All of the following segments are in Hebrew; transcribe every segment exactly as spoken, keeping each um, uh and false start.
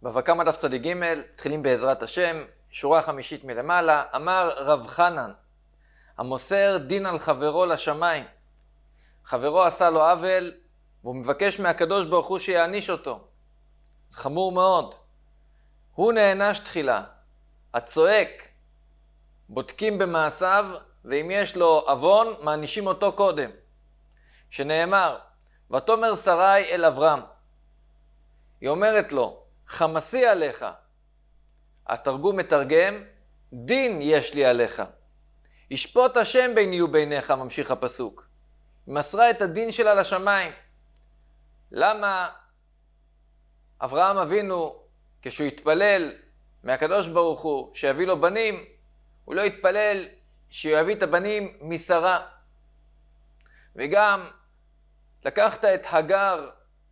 בבא קמא דף צדיק ג', מתחילים בעזרת השם, שורה חמישית מלמעלה. אמר רב חנן, המוסר דין על חברו לשמיים. חברו עשה לו עוול, והוא מבקש מהקדוש ברוך הוא שיעניש אותו. זה חמור מאוד. הוא נענש תחילה. הצועק, בודקים במעשיו, ואם יש לו אבון, מענישים אותו קודם. שנאמר, ותאמר שרי אל אברהם. היא אומרת לו, חמסי עליך. התרגום מתרגם, דין יש לי עליך. ישפוט השם ביני וביניך, ממשיך הפסוק. היא מסרה את הדין שלה לשמיים. למה אברהם אבינו, כשהוא התפלל מהקדוש ברוך הוא שיביא לו בנים, הוא לא התפלל שיביא את הבנים משרה. וגם לקחת את הגר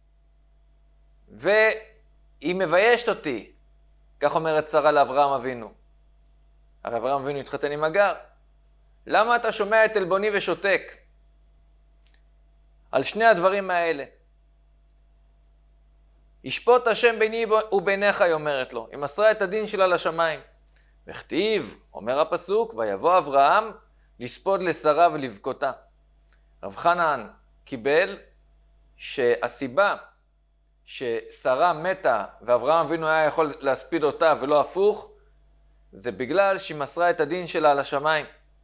והיא מביישת אותי, כך אומרת שרה לאברהם אבינו. הרי אברהם אבינו התחתן עם הגר. למה אתה שומע את עלבוני ושותק? על שני הדברים האלה. ישפוט השם ביני וביניך, היא אומרת לו. היא מסרה את הדין שלה לשמיים. וכתיב, אומר הפסוק, ויבוא אברהם לספוד לשרה ולבכותה. רב חנן קיבל שהסיבה ששרה מתה ואברהם אבינו היה יכול להספיד אותה ולא הפוך, זה בגלל שהיא מסרה את הדין שלה לשמיים.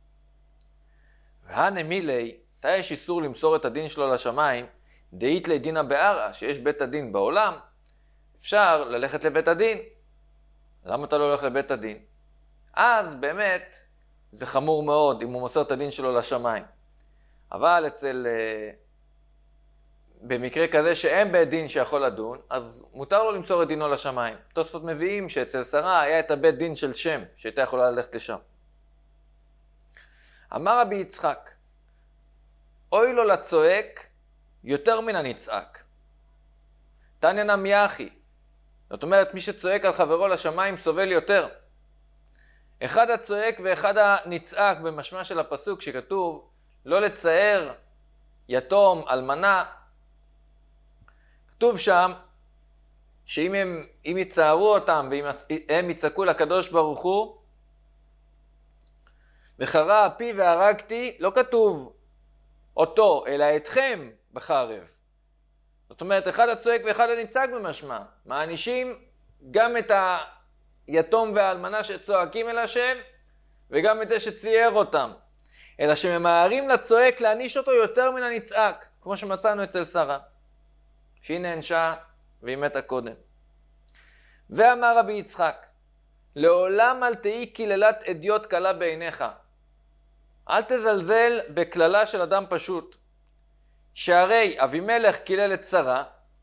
והנמילי, מתי יש איסור למסור את הדין שלו לשמיים? דאית לדינא בערא, שיש בית הדין בעולם, אפשר ללכת לבית הדין. למה אתה לא הולך לבית הדין? אז באמת זה חמור מאוד אם הוא מוסר את הדין שלו לשמיים. אבל אצל, במקרה כזה שאין בית דין שיכול לדון, אז מותר לו למסור את דינו לשמיים. תוספות מביאים שאצל שרה היה את הבית דין של שם, שהייתה יכולה ללכת לשם. אמר רבי יצחק, אוי לו לצועק יותר מן הנצעק. תניא נמי אחי. זאת אומרת, מי שצועק על חברו לשמיים סובל יותר. אחד הצועק ואחד הנצעק במשמע של הפסוק שכתוב, לא לצער יתום, אלמנה. כתוב שם, שאם הם, אם יצערו אותם ואם הם יצעקו לקדוש ברוך הוא, וחרה אפי והרגתי, לא כתוב אותו, אלא אתכם בחרב. זאת אומרת, אחד הצועק ואחד הנצעק במשמע. מענישים גם את היתום והאלמנה שצועקים אל השם, וגם את זה שצייר אותם. אלא שממהרים לצועק להעניש אותו יותר מן הנצעק, כמו שמצאנו אצל שרה, שהיא נענשה והיא מתה קודם. ואמר רבי יצחק, לעולם אל תהי קללת אדיוט קלה בעיניך. אל תזלזל בקללה של אדם פשוט. שהרי אבימלך קילל את שרה,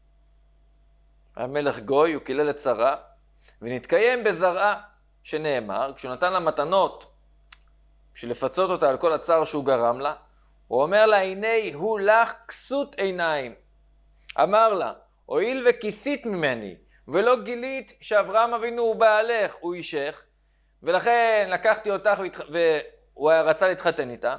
המלך גוי הוא קילל את שרה, ונתקיים בזרעה, שנאמר, כשהוא נתן לה מתנות, בשביל לפצות אותה על כל הצער שהוא גרם לה, הוא אומר לה, הנה הוא לך כסות עיניים. אמר לה, הואיל וכיסית ממני, ולא גילית שאברהם אבינו הוא בעלך, הוא אישך, ולכן לקחתי אותך והוא רצה להתחתן איתה,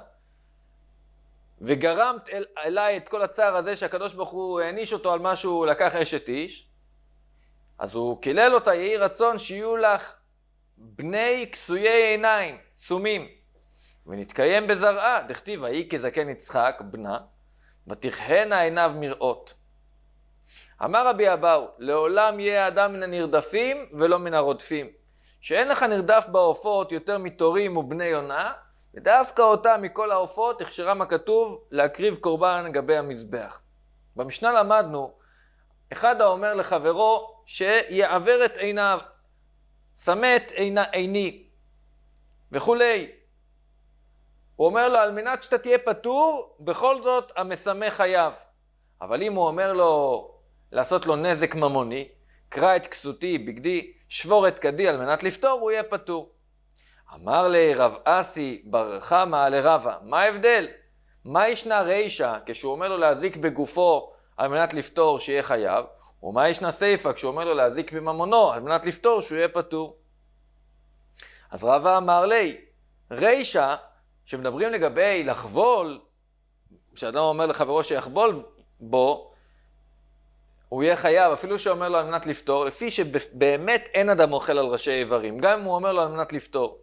וגרמת אל, אליי את כל הצער הזה שהקדוש ברוך הוא העניש אותו על מה שהוא לקח אשת איש, אז הוא קילל אותה, יהי רצון שיהיו לך בני כסויי עיניים, צומים. ונתקיים בזרעה, דכתיב, ויהי כזקן יצחק בנה, ותכהנה עיניו מראות. אמר רבי אבאו, לעולם יהיה האדם מן הנרדפים ולא מן הרודפים. שאין לך נרדף בעופות יותר מתורים ובני יונה, ודווקא אותה מכל העופות הכשרם הכתוב להקריב קורבן גבי המזבח. במשנה למדנו, אחד האומר לחברו שיעבר את עיניו, סמת עיני וכולי. הוא אומר לו, על מנת שאתה תהיה פטור, בכל זאת המסמא חייב. אבל אם הוא אומר לו, לעשות לו נזק ממוני, קרא את כסותי, בגדי, שבור את כדי על מנת לפתור, הוא יהיה פטור. אמר לי רב אסי בר חמא לרבא, מה ההבדל? מה ישנה רישא כשהוא אומר לו להזיק בגופו על מנת לפתור שיהיה חייב, ומה ישנה סיפא כשהוא אומר לו להזיק בממונו על מנת לפתור שהוא יהיה פטור? אז רבא אמר לי, רישא שמדברים לגבי לחבול, כשאדם אומר לחברו שיחבול בו, הוא יהיה חייב, אפילו שאומר לו על מנת לפתור, לפי שבאמת אין אדם אוכל על ראשי איברים, גם אם הוא אומר לו על מנת לפתור.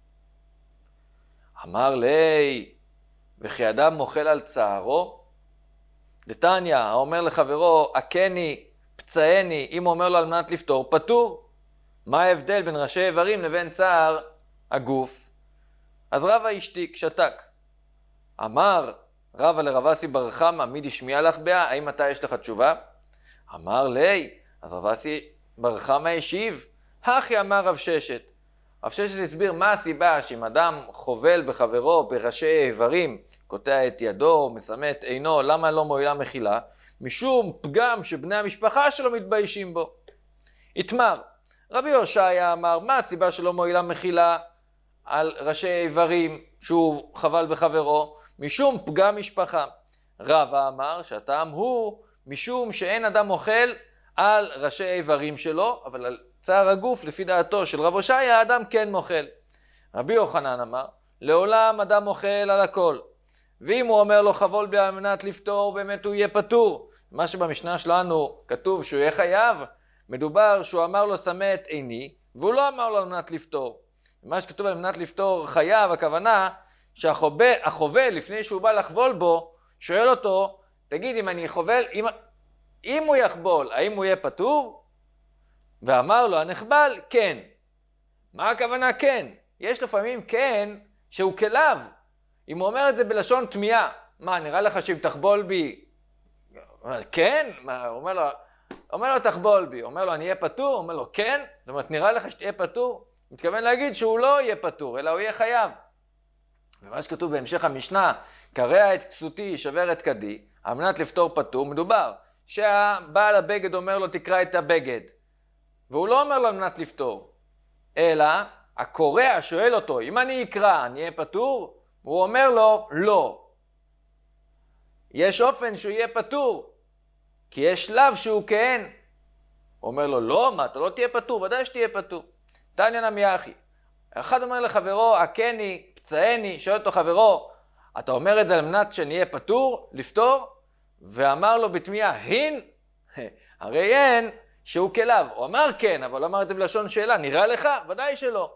אמר לי, וכי אדם אוכל על צערו? דתניא, האומר לחברו, עקני, פצעני, אם הוא אומר לו על מנת לפתור, פטור. מה ההבדל בין ראשי איברים לבין צער הגוף? אז רבא השתיק, שתק. אמר רבא לרב אסי בר חמא, מי דשמיע לך בה? האם אתה יש לך תשובה? אמר לי, אז רב אסי בר חמא השיב, הכי אמר רב ששת. רב ששת הסביר מה הסיבה שאם אדם חובל בחברו בראשי איברים, קוטע את ידו, מסמא את עינו, למה לא מועילה מחילה? משום פגם שבני המשפחה שלו מתביישים בו. התמר, רבי הושעיה אמר, מה הסיבה שלא מועילה מחילה על ראשי איברים שהוא חבל בחברו? משום פגם משפחה. רבא אמר שהטעם הוא משום שאין אדם אוכל על ראשי איברים שלו, אבל על צער הגוף לפי דעתו של רב הושעיה האדם כן מוכל. רבי יוחנן אמר, לעולם אדם אוכל על הכל. ואם הוא אומר לו חבול בי על מנת לפתור, באמת הוא יהיה פטור. מה שבמשנה שלנו כתוב שהוא יהיה חייב, מדובר שהוא אמר לו סמא את עיני, והוא לא אמר לו על מנת לפתור. מה שכתוב על מנת לפתור חייב, הכוונה שהחובל לפני שהוא בא לחבול בו, שואל אותו, תגיד אם אני חובל, אם, אם הוא יחבול, האם הוא יהיה פטור? ואמר לו הנחבל, כן. מה הכוונה כן? יש לפעמים כן שהוא כלב. אם הוא אומר את זה בלשון תמיהה, מה, נראה לך שאם תחבול בי, כן? מה, הוא אומר לו, אומר לו תחבול בי, אומר לו אני אהיה פטור, הוא אומר לו כן? זאת אומרת נראה לך שתהיה פטור? מתכוון להגיד שהוא לא יהיה פטור, אלא הוא יהיה חייב. ומה שכתוב בהמשך המשנה, קרע את כסותי, שבר את כדי, על מנת לפתור פטור, מדובר שהבעל הבגד אומר לו תקרא את הבגד, והוא לא אומר לו על מנת לפתור, אלא הקורע שואל אותו, אם אני אקרא אני אהיה פטור? הוא אומר לו לא. יש אופן שהוא יהיה פטור, כי יש שלב שהוא כן. הוא אומר לו לא, מה אתה לא תהיה פטור? ודאי שתהיה פטור. תניא נמי אחי, אחד אומר לחברו עקני, פצעני, שואל אותו חברו, אתה אומר את זה על מנת שנהיה פטור, לפתור? ואמר לו בתמיהה, הין? הרי אין שהוא כלב. הוא אמר כן, אבל הוא אמר את זה בלשון שאלה, נראה לך? ודאי שלא.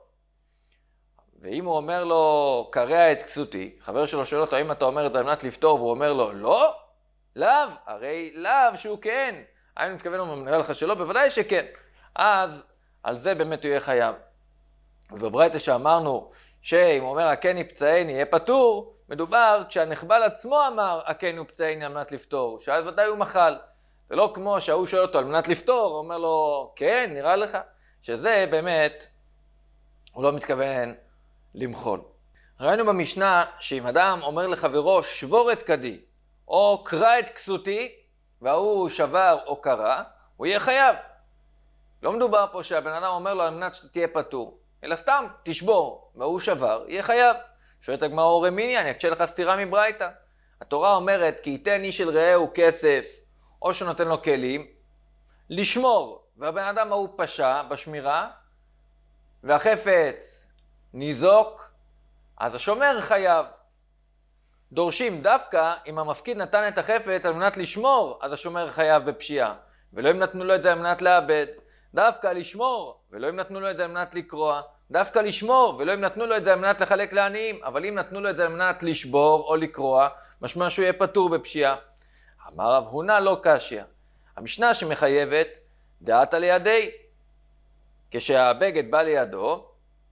ואם הוא אומר לו, קרע את כסותי, חבר שלו שואל אותו, האם אתה אומר את זה על מנת לפתור? והוא אומר לו, לא, לאו, הרי לאו שהוא כן. אני מתכוון, הוא נראה לך שלא, בוודאי שכן. אז על זה באמת הוא יהיה חייב. ובברייתא שאמרנו, שאם הוא אומר, הקני פצעני יהיה פטור, מדובר כשהנחבל עצמו אמר, הקני ופצעני על מנת לפתור, שאז ודאי הוא מחל. זה לא כמו שההוא שואל אותו על מנת לפתור, הוא אומר לו, כן, נראה לך, שזה באמת, הוא לא מתכוון למחול. ראינו במשנה שאם אדם אומר לחברו שבור את כדי, או קרא את כסותי, והוא שבר או קרא, הוא יהיה חייב. לא מדובר פה שהבן אדם אומר לו על מנת שתהיה פטור, אלא סתם תשבור, והוא שבר, יהיה חייב. שואלת הגמרא אורי מיני, אני אקשה לך סתירה מברייתא. התורה אומרת כי ייתן איש אל רעהו כסף, או שנותן לו כלים, לשמור, והבן אדם ההוא פשע בשמירה, והחפץ ניזוק, אז השומר חייב. דורשים דווקא אם המפקיד נתן את החפץ על מנת לשמור, אז השומר חייב בפשיעה. ולא אם נתנו לו את זה על מנת לאבד, דווקא לשמור, ולא אם נתנו לו את זה על מנת לקרוע, דווקא לשמור, ולא אם נתנו לו את זה על מנת לחלק לעניים, אבל אם נתנו לו את זה על מנת לשבור או לקרוע, משמע שהוא יהיה פטור בפשיעה. אמר רב הונא לא קשיא. המשנה שמחייבת דעתה לידי. כשהבגד בא לידו,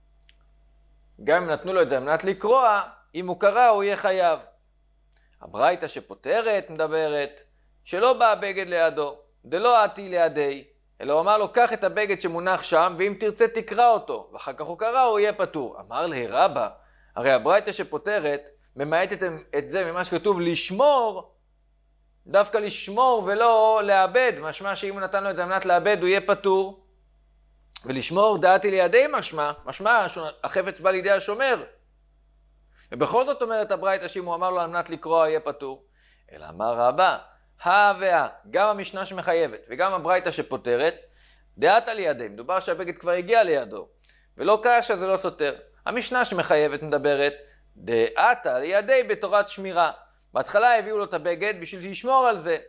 גם אם נתנו לו את זה על מנת לקרוע, אם הוא קרא הוא יהיה חייב. הברייתא שפותרת מדברת שלא בא הבגד לידו, דלא עתי לידי, אלא הוא אמר לו קח את הבגד שמונח שם ואם תרצה תקרא אותו, ואחר כך הוא קרא הוא יהיה פטור. אמר לה רבא, הרי הברייתא שפותרת ממעטת את זה ממה שכתוב לשמור, דווקא לשמור ולא לאבד, משמע שאם הוא נתן לו את זה על מנת לאבד הוא יהיה פטור. ולשמור דעתי לידי משמע, משמע שהחפץ בא לידי השומר. ובכל זאת אומרת הברייתא שאם הוא אמר לו על מנת לקרוא יהיה פטור. אלא אמר רבא, הווה, גם המשנה שמחייבת וגם הברייתא שפותרת, דעתה לידי, מדובר שהבגד כבר הגיע לידו, ולא קשה זה לא סותר. המשנה שמחייבת מדברת, דעתה לידי בתורת שמירה. בהתחלה הביאו לו את הבגד בשביל שישמור על זה.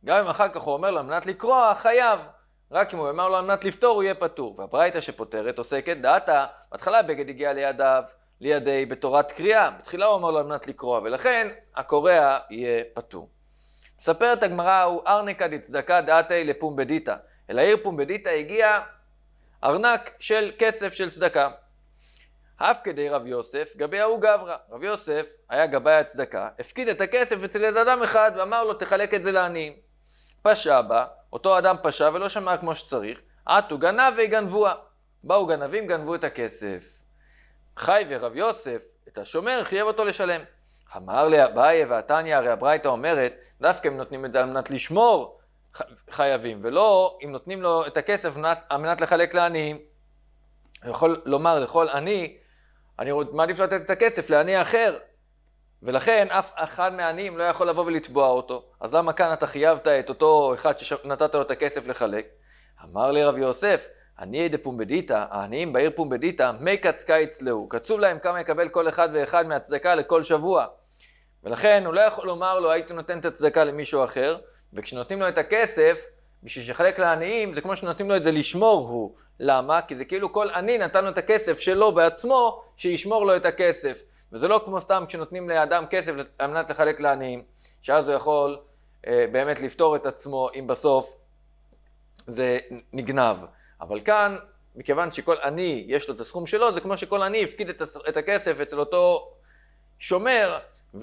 גם אם אחר כך הוא אומר לו על מנת לקרוע, חייב. רק אם הוא אומר לו על מנת לפתור, הוא יהיה פטור. והברייתא שפותרת עוסקת דעתה, בהתחלה בגד הגיע לידיו, לידי בתורת קריאה. בתחילה הוא אומר לו על מנת לקרוע, ולכן הקורע יהיה פטור. מספרת הגמרא, הוא ארנקא דצדקה דעתי לפומבדיתא. אל העיר פומבדיתא הגיע ארנק של כסף של צדקה. אף כדי רב יוסף, גבי ההוא גברא. רב יוסף היה גבאי הצדקה, הפקיד את הכסף אצל איזה אדם אחד, ואמר לו תחלק את זה לעניים. פשע בה, אותו אדם פשע ולא שמע כמו שצריך, עטו גנב ויגנבוה. באו גנבים, גנבו את הכסף. חי ורב יוסף, את השומר, חייב אותו לשלם. אמר לי אביי והתניא, הרי הברייתא אומרת, דווקא אם נותנים את זה על מנת לשמור חייבים, ולא אם נותנים לו את הכסף על מנת לחלק לעניים. הוא יכול לומר לכל עני, אני מעדיף לתת את הכסף לעני אחר, ולכן אף אחד מהעניים לא יכול לבוא ולתבוע אותו. אז למה כאן אתה חייבת את אותו אחד שנתת לו את הכסף לחלק? אמר לי רב יוסף, עניי דפומבדיתא, העניים בעיר פומבדיתא, מי קצקה אצלהו, קצוב להם כמה יקבל כל אחד ואחד מהצדקה לכל שבוע. ולכן הוא לא יכול לומר לו, הייתי נותן את הצדקה למישהו אחר, וכשנותנים לו את הכסף, בשביל שחלק לעניים, זה כמו שנותנים לו את זה לשמור הוא. למה? כי זה כאילו כל עני נתן לו את הכסף שלו בעצמו, שישמור לו את הכסף. וזה לא כמו סתם כשנותנים לאדם כסף על מנת לחלק לעניים, שאז הוא יכול אה, באמת לפתור את עצמו אם בסוף זה נגנב. אבל כאן, מכיוון שכל עני יש לו את הסכום שלו, זה כמו שכל עני הפקיד את, הס... את הכסף אצל אותו שומר,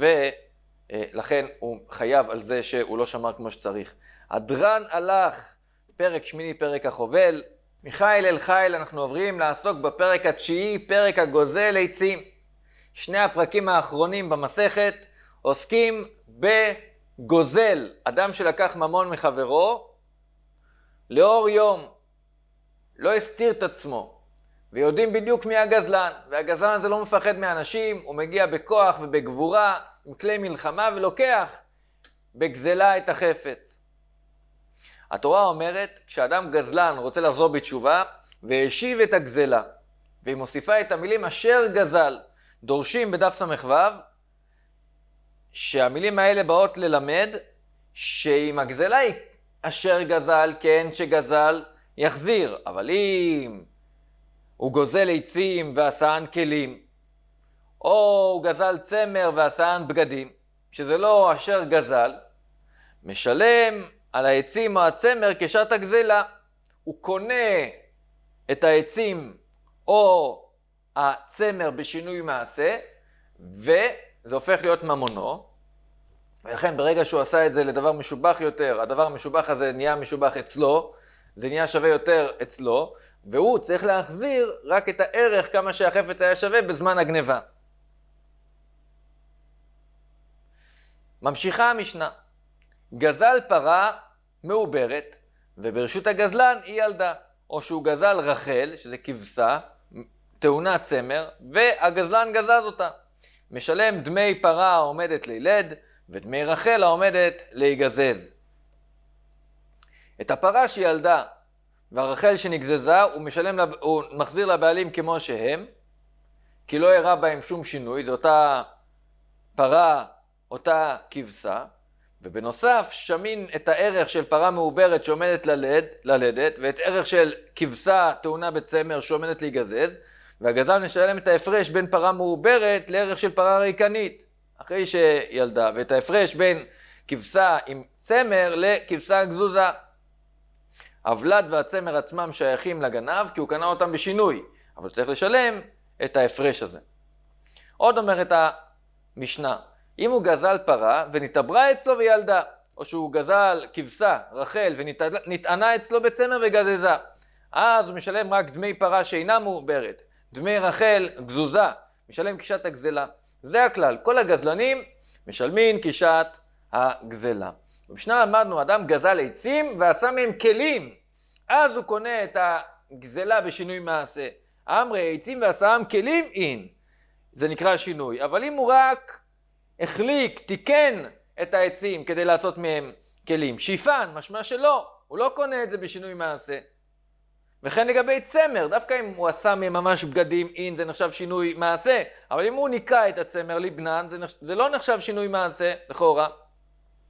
ולכן הוא חייב על זה שהוא לא שמר כמו שצריך. הדרן הלך, פרק שמיני, פרק החובל. מחיל אל חיל אנחנו עוברים לעסוק בפרק התשיעי, פרק הגוזל עצים. שני הפרקים האחרונים במסכת עוסקים בגוזל, אדם שלקח ממון מחברו, לאור יום, לא הסתיר את עצמו, ויודעים בדיוק מי הגזלן, והגזלן הזה לא מפחד מאנשים, הוא מגיע בכוח ובגבורה, עם כלי מלחמה, ולוקח בגזלה את החפץ. התורה אומרת, כשאדם גזלן רוצה לחזור בתשובה, והשיב את הגזלה, והיא מוסיפה את המילים אשר גזל, דורשים בדף סמ"ו, שהמילים האלה באות ללמד, שאם הגזלה היא אשר גזל, כן שגזל, יחזיר. אבל אם הוא גוזל עצים ועשאן כלים, או הוא גזל צמר ועשאן בגדים, שזה לא אשר גזל, משלם על העצים או הצמר כשעת הגזלה. הוא קונה את העצים או הצמר בשינוי מעשה, וזה הופך להיות ממונו, ולכן ברגע שהוא עשה את זה לדבר משובח יותר, הדבר המשובח הזה נהיה משובח אצלו, זה נהיה שווה יותר אצלו, והוא צריך להחזיר רק את הערך כמה שהחפץ היה שווה בזמן הגניבה. ממשיכה המשנה. גזל פרה מעוברת, וברשות הגזלן היא ילדה, או שהוא גזל רחל, שזה כבשה, תאונה צמר, והגזלן גזז אותה. משלם דמי פרה העומדת לילד, ודמי רחל העומדת להיגזז. את הפרה שילדה והרחל שנגזזה, הוא, משלם, הוא מחזיר לבעלים כמו שהם, כי לא הראה בהם שום שינוי, זו אותה פרה, אותה כבשה, ובנוסף שמין את הערך של פרה מעוברת שעומדת ללד, ללדת, ואת ערך של כבשה תאונה בצמר שעומדת להיגזז, והגזל משלם את ההפרש בין פרה מעוברת לערך של פרה ריקנית, אחרי שילדה, ואת ההפרש בין כבשה עם צמר לכבשה גזוזה. הוולד והצמר עצמם שייכים לגנב, כי הוא קנה אותם בשינוי, אבל צריך לשלם את ההפרש הזה. עוד אומרת המשנה, אם הוא גזל פרה ונתעברה אצלו וילדה, או שהוא גזל כבשה, רחל, ונטענה אצלו בצמר וגזזה, אז הוא משלם רק דמי פרה שאינה מעוברת, דמי רחל גזוזה, משלם כשעת הגזלה. זה הכלל, כל הגזלנים משלמים כשעת הגזלה. במשנה למדנו, אדם גזל עצים ועשה מהם כלים, אז הוא קונה את הגזלה בשינוי מעשה. אמרי, עצים ועשאם כלים אין, זה נקרא שינוי. אבל אם הוא רק החליק, תיקן את העצים כדי לעשות מהם כלים, שיפן, משמע שלא, הוא לא קונה את זה בשינוי מעשה. וכן לגבי צמר, דווקא אם הוא עשה מהם ממש בגדים אין, זה נחשב שינוי מעשה. אבל אם הוא ניקה את הצמר לבנן, זה, נחש... זה לא נחשב שינוי מעשה, לכאורה.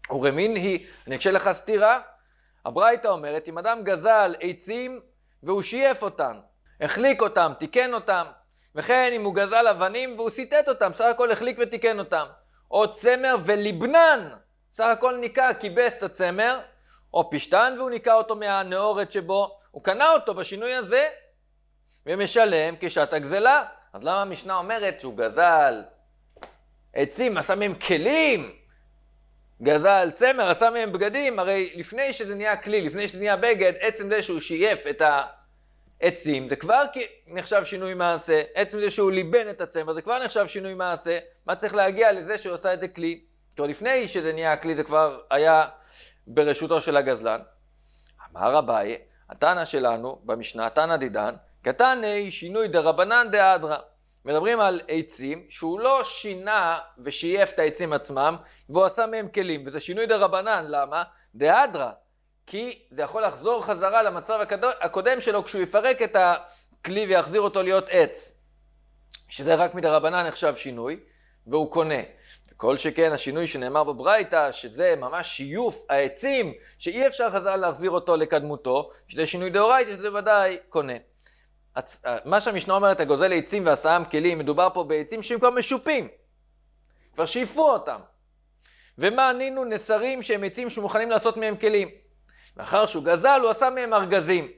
ורמין היא, אני אקשה לך סתירה, הברייתא אומרת, אם אדם גזל עצים והוא שייף אותם, החליק אותם, תיקן אותם, וכן אם הוא גזל אבנים והוא סיטט אותם, סך הכל החליק ותיקן אותם, או צמר וליבנן, סך הכל ניקה, קיבס את הצמר, או פשטן והוא ניקה אותו מהנאורת שבו, הוא קנה אותו בשינוי הזה, ומשלם כשעת הגזלה. אז למה המשנה אומרת שהוא גזל עצים, עשה מהם כלים, גזל צמר, עשה מהם בגדים? הרי לפני שזה נהיה כלי, לפני שזה נהיה בגד, עצם זה שהוא שייף את העצים, זה כבר נחשב שינוי מעשה. עצם זה שהוא ליבן את הצמר, זה כבר נחשב שינוי מעשה. מה צריך להגיע לזה שהוא עשה את זה כלי? כבר לפני שזה נהיה כלי, זה כבר היה ברשותו של הגזלן. אמר אביי, התנא שלנו במשנה, תנא דידן, קטני שינוי דרבנן דאדרא. מדברים על עצים שהוא לא שינה ושייף את העצים עצמם, והוא עשה מהם כלים, וזה שינוי דרבנן. למה? דאדרא. כי זה יכול לחזור חזרה למצב הקודם שלו כשהוא יפרק את הכלי ויחזיר אותו להיות עץ. שזה רק מדרבנן נחשב שינוי, והוא קונה. וכל שכן השינוי שנאמר בברייתא, שזה ממש שיוף העצים, שאי אפשר חזרה להחזיר אותו לקדמותו, שזה שינוי דאורייתא, שזה ודאי קונה. מה שהמשנה אומרת, הגוזל עצים ועשאם כלים, מדובר פה בעצים שהם כבר משופים, כבר שייפו אותם. ומה ענינו? נסרים שהם עצים שמוכנים לעשות מהם כלים. לאחר שהוא גזל, הוא עשה מהם ארגזים.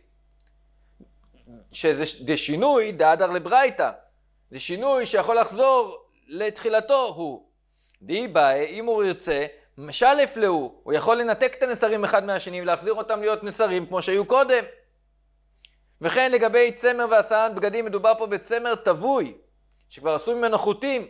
שזה שינוי דאדר לברייתא. זה שינוי שיכול לחזור לתחילתו הוא. די באי, אם הוא ירצה, משלף לו. הוא יכול לנתק את הנסרים אחד מהשני ולהחזיר אותם להיות נסרים כמו שהיו קודם. וכן לגבי צמר ועשאן בגדים, מדובר פה בצמר טבוי, שכבר עשו ממנו חוטים.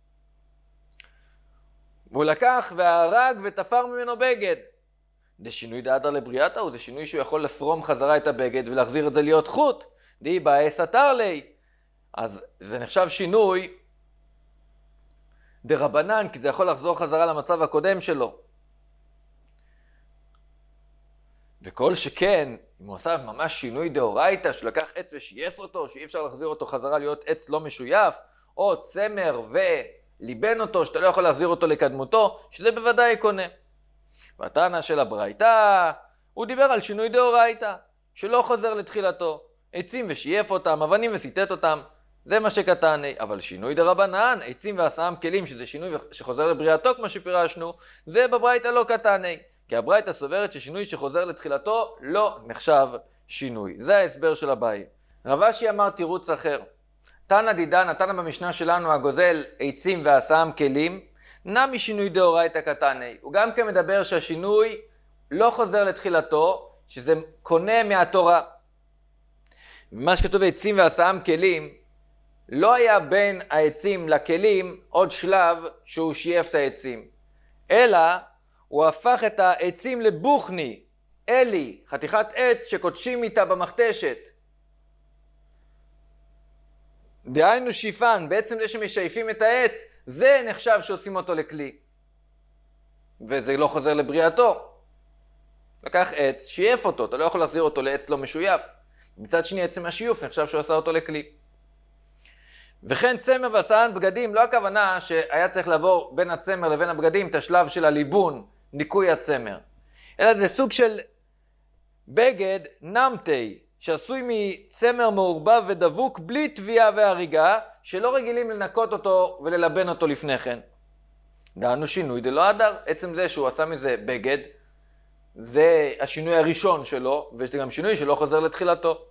והוא לקח והרג ותפר ממנו בגד. זה שינוי דאדר לבריאתא, הוא זה שינוי שהוא יכול לפרום חזרה את הבגד ולהחזיר את זה להיות חוט. די באי סתר לי. אז זה נחשב שינוי דרבנן, כי זה יכול לחזור חזרה למצב הקודם שלו. וכל שכן, אם הוא עשה ממש שינוי דאורייתא, שלקח עץ ושייף אותו, שאי אפשר להחזיר אותו חזרה להיות עץ לא משויף, או צמר וליבן אותו, שאתה לא יכול להחזיר אותו לקדמותו, שזה בוודאי קונה. והתנא של הברייתא, הוא דיבר על שינוי דאורייתא, שלא חוזר לתחילתו. עצים ושייף אותם, אבנים וסיטט אותם, זה מה שקטני. אבל שינוי דרבנן, עצים ועשאם כלים, שזה שינוי שחוזר לבריאתו, כמו שפירשנו, זה בברייתא לא קטני. כי הברייתא סוברת ששינוי שחוזר לתחילתו לא נחשב שינוי. זה ההסבר של אביי. רב אשי אמר תירוץ אחר. תנא דידן, התנא במשנה שלנו, הגוזל עצים ועשאם כלים, נע משינוי דאורייתא קטני. הוא גם כן מדבר שהשינוי לא חוזר לתחילתו, שזה קונה מהתורה. מה שכתוב עצים ועשאם כלים, לא היה בין העצים לכלים עוד שלב שהוא שייף את העצים. אלא הוא הפך את העצים לבוכני, אלי, חתיכת עץ שקודשים איתה במכתשת. דהיינו שיפן, בעצם זה שמשייפים את העץ, זה נחשב שעושים אותו לכלי. וזה לא חוזר לבריאתו. לקח עץ, שייף אותו, אתה לא יכול להחזיר אותו לעץ לא משויף. מצד שני, עצם השיוף נחשב שהוא עשה אותו לכלי. וכן צמר ועשאן בגדים, לא הכוונה שהיה צריך לעבור בין הצמר לבין הבגדים את השלב של הליבון, ניקוי הצמר. אלא זה סוג של בגד נמתי, שעשוי מצמר מעורבב ודבוק בלי טביעה והריגה, שלא רגילים לנקות אותו וללבן אותו לפני כן. דהיינו שינוי דלא אדר, עצם זה שהוא עשה מזה בגד, זה השינוי הראשון שלו, וזה גם שינוי שלא חוזר לתחילתו.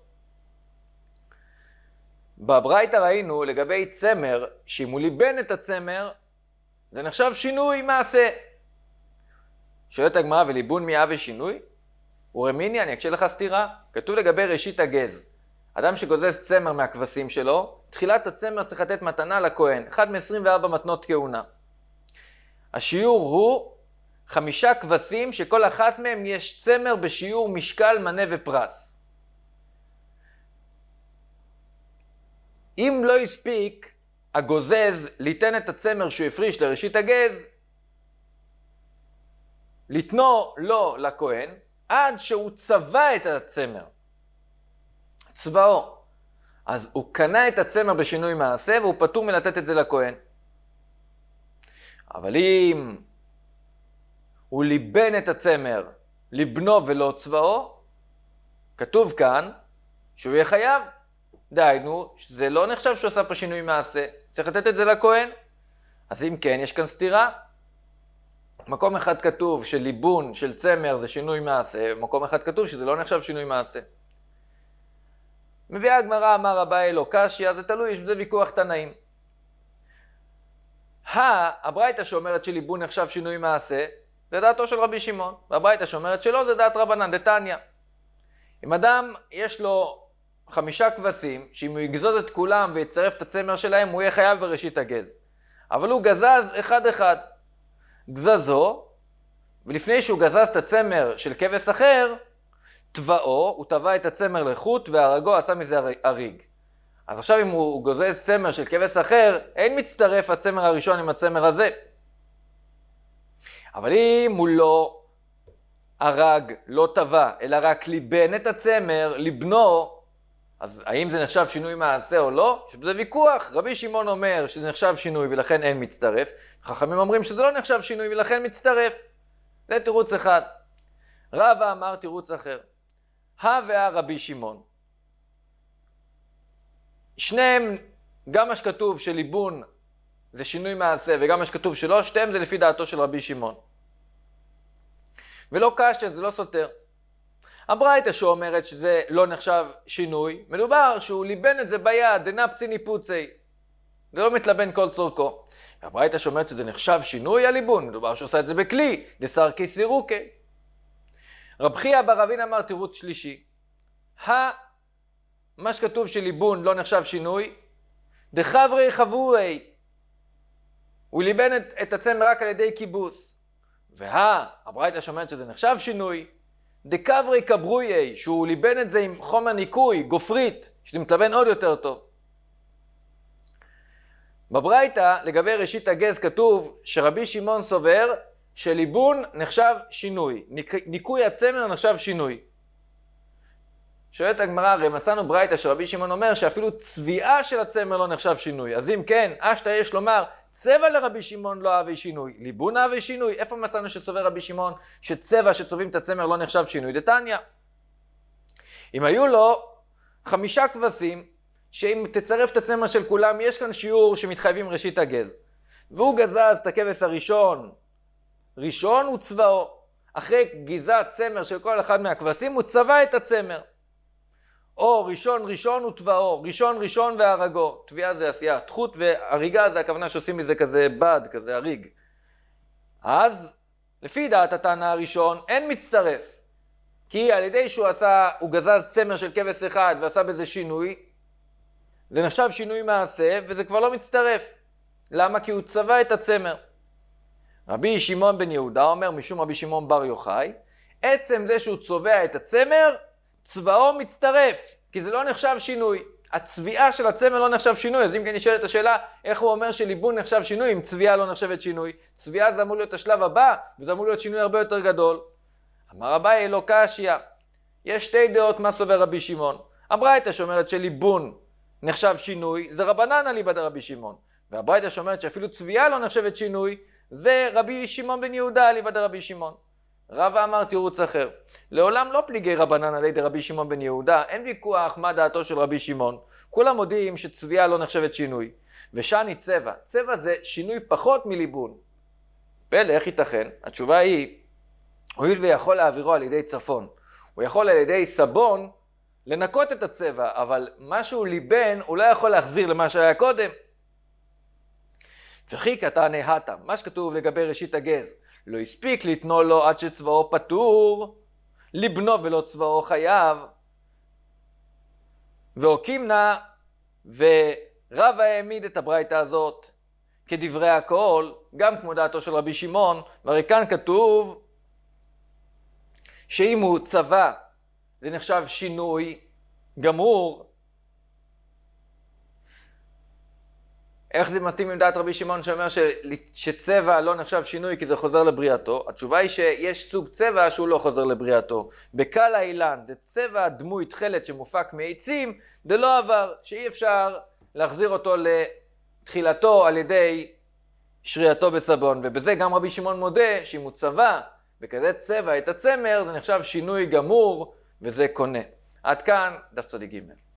בברייתא ראינו לגבי צמר, שאם הוא ליבן את הצמר, זה נחשב שינוי מעשה. שואלת הגמרא, וליבון מיה ושינוי? ורמיני, אני אקשה לך סתירה. כתוב לגבי ראשית הגז. אדם שגוזז צמר מהכבשים שלו, תחילת הצמר צריך לתת מתנה לכהן, אחד מ-עשרים וארבע מתנות כהונה. השיעור הוא חמישה כבשים שכל אחת מהם יש צמר בשיעור משקל מנה ופרס. אם לא הספיק הגוזז ליתן את הצמר שהוא הפריש לראשית הגז, לתנו לו לכהן, עד שהוא צבע את הצמר. צבעו. אז הוא קנה את הצמר בשינוי מעשה, והוא פטור מלתת את זה לכהן. אבל אם הוא ליבן את הצמר לבנו ולא צבאו, כתוב כאן שהוא יהיה חייב. דהיינו, זה לא נחשב שהוא עשה פה שינוי מעשה, צריך לתת את זה לכהן. אז אם כן, יש כאן סתירה. מקום אחד כתוב שליבון של צמר זה שינוי מעשה, מקום אחד כתוב שזה לא נחשב שינוי מעשה. מביאה הגמרא, אמר אביי לא קשיא, זה תלוי, יש בזה ויכוח תנאים. הברייתא שאומרת שליבון נחשב שינוי מעשה, זה דעתו של רבי שמעון, והברייתא שאומרת שלא, זה דעת רבנן, דתניא. אם אדם יש לו חמישה כבשים, שאם הוא יגזוז את כולם ויצרף את הצמר שלהם, הוא יהיה חייב בראשית הגז. אבל הוא גזז אחד אחד. גזזו, ולפני שהוא גזז את הצמר של כבש אחר, טבעו, הוא טבע את הצמר לחוט והרגו עשה מזה אריג. אז עכשיו אם הוא גוזז צמר של כבש אחר, אין מצטרף הצמר הראשון עם הצמר הזה. אבל אם הוא לא הרג, לא טבע, אלא רק ליבן את הצמר לבנו, אז האם זה נחשב שינוי מעשה או לא? יש בזה ויכוח. רבי שמעון אומר שזה נחשב שינוי ולכן אין מצטרף. חכמים אומרים שזה לא נחשב שינוי ולכן מצטרף. זה תירוץ אחד. רבא אמר תירוץ אחר. הא והא רבי שמעון. שניהם, גם מה שכתוב שליבון זה שינוי מעשה וגם מה שכתוב שלא, שתיהם זה לפי דעתו של רבי שמעון. ולא קשיא, זה לא סותר. הברייתא שאומרת שזה לא נחשב שינוי, מדובר שהוא ליבן את זה ביד, דנפצי ניפוצי. זה לא מתלבן כל צורכו. הברייתא שאומרת שזה נחשב שינוי הליבון, מדובר שעושה את זה בכלי, דסרקי סירוקי. רב חייא בר אבינא אמר תירוץ שלישי. ה... מה שכתוב שליבון לא נחשב שינוי, דחברי חבורי. הוא ליבן את, את הצמר רק על ידי כיבוס. וה... הברייתא שאומרת שזה נחשב שינוי, דקברי קברוי, שהוא ליבן את זה עם חומר ניקוי, גופרית, שזה מתלבן עוד יותר טוב. בברייתא, לגבי ראשית הגז כתוב שרבי שמעון סובר שליבון נחשב שינוי. ניק... ניקוי הצמר נחשב שינוי. שואלת הגמרא, הרי מצאנו ברייתא שרבי שמעון אומר שאפילו צביעה של הצמר לא נחשב שינוי. אז אם כן, אשתא יש לומר, צבע לרבי שמעון לא אהבי שינוי, ליבון אהבי שינוי. איפה מצאנו שסובר רבי שמעון שצבע שצובעים את הצמר לא נחשב שינוי? דתניא. אם היו לו חמישה כבשים, שאם תצרף את הצמר של כולם, יש כאן שיעור שמתחייבים ראשית הגז. והוא גזז את הכבש הראשון, ראשון הוא צבעו. אחרי גזת צמר של כל אחד מהכבשים, הוא צבע את הצמר. או ראשון ראשון הוא טבעו, ראשון ראשון והרגו. טביעה זה עשיית חוט, והריגה זה הכוונה שעושים מזה כזה בד, כזה הריג. אז לפי דעת הטענה הראשון אין מצטרף. כי על ידי שהוא עשה, הוא גזז צמר של כבש אחד ועשה בזה שינוי, זה נחשב שינוי מעשה וזה כבר לא מצטרף. למה? כי הוא צבע את הצמר. רבי שמעון בן יהודה אומר משום רבי שמעון בר יוחאי, עצם זה שהוא צובע את הצמר, צבעו מצטרף, כי זה לא נחשב שינוי. הצביעה של הצמר לא נחשב שינוי, אז אם כן נשאלת השאלה, איך הוא אומר שליבון נחשב שינוי, אם צביעה לא נחשבת שינוי? צביעה זה אמור להיות השלב הבא, וזה אמור להיות שינוי הרבה יותר גדול. אמר אביי לא קשיא. יש שתי דעות מה סובר רבי שמעון. הברייתא שאומרת שליבון נחשב שינוי, זה רבנן אליבא דרבי שמעון. והברייתא שאומרת שאפילו צביעה לא נחשבת שינוי, זה רבי שמעון בן יהודה אליבא דרבי שמעון. רבא אמר תירוץ אחר. לעולם לא פליגי רבנן עלי דרבי שמעון בן יהודה, אין ויכוח מה דעתו של רבי שמעון. כולם מודיעים שצביעה לא נחשבת שינוי. ושני צבע. צבע זה שינוי פחות מליבון. פלא, איך ייתכן? התשובה היא, הואיל ויכול להעבירו על ידי צפון. הוא יכול על ידי סבון לנקות את הצבע, אבל משהו ליבן הוא לא יכול להחזיר למה שהיה קודם. וכי קטעני הטה, מה שכתוב לגבי ראשית הגז, לא הספיק לתנו לו עד שצבאו פטור, לבנו ולא צבאו חייב. והוקים נא, ורבא העמיד את הברייתא הזאת כדברי הכל, גם כמו דעתו של רבי שמעון, והרי כאן כתוב שאם הוא צבא, זה נחשב שינוי גמור. איך זה מתאים עם דעת רבי שמעון שאומר ש... שצבע לא נחשב שינוי כי זה חוזר לבריאתו? התשובה היא שיש סוג צבע שהוא לא חוזר לבריאתו. בקל האילן, זה צבע דמוי תכלת שמופק מעצים, זה לא עבר, שאי אפשר להחזיר אותו לתחילתו על ידי שרייתו בסבון. ובזה גם רבי שמעון מודה שאם הוא צבע בכזה צבע את הצמר, זה נחשב שינוי גמור, וזה קונה. עד כאן, דף צדיק ג'.